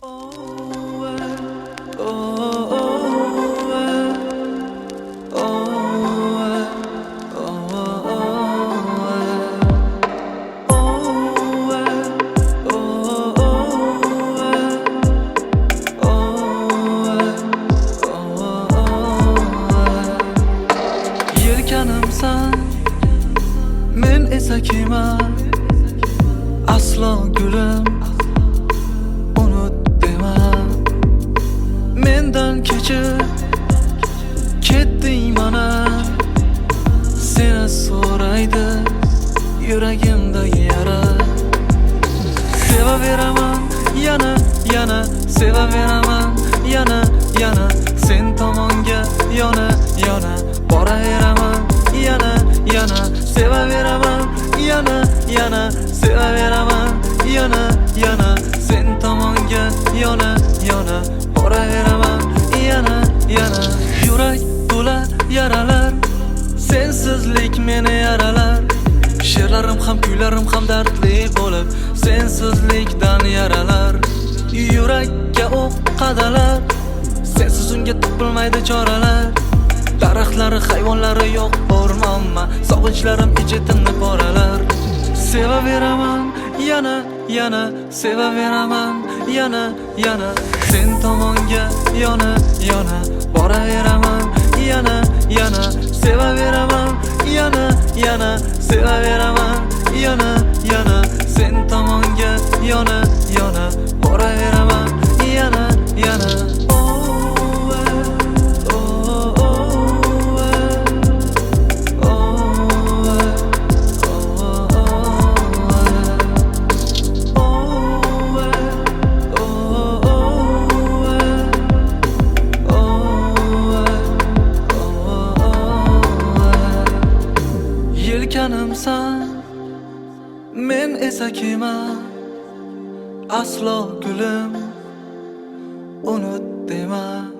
Yelkanimsan, men esa kema. Aslo gulim, unut dema. Mendan kechib ketding mana. Seni so'raydi yuragimdagi yara. Sevaveraman yana, sevaveraman yana. Sen tomonga yana boraveraman yana. Sevaveraman yana, sevaveraman yana. Sen tomonga yana boraveraman yana. Yurak to'la yaralar, sensizlik meni yaralar. She'rlarim ham kuylarim ham dardli bo'lib, sensizlikdan yaralar. Yurakka o'q qadalar, sensiz unga topilmaydi choralar. Daraxtlari, hayvonlari yo'q o'rmonma, sog'inchlarim ichitimni poralar. Sevaveraman yana, sevaveraman yana. Sen tomonga yana boraveraman yana. Sevaveraman yana, sevaveraman yana. Sen tomonga yana boraveraman yana. Yelkanimsan, men esa kema. Aslo gulim, unut dema.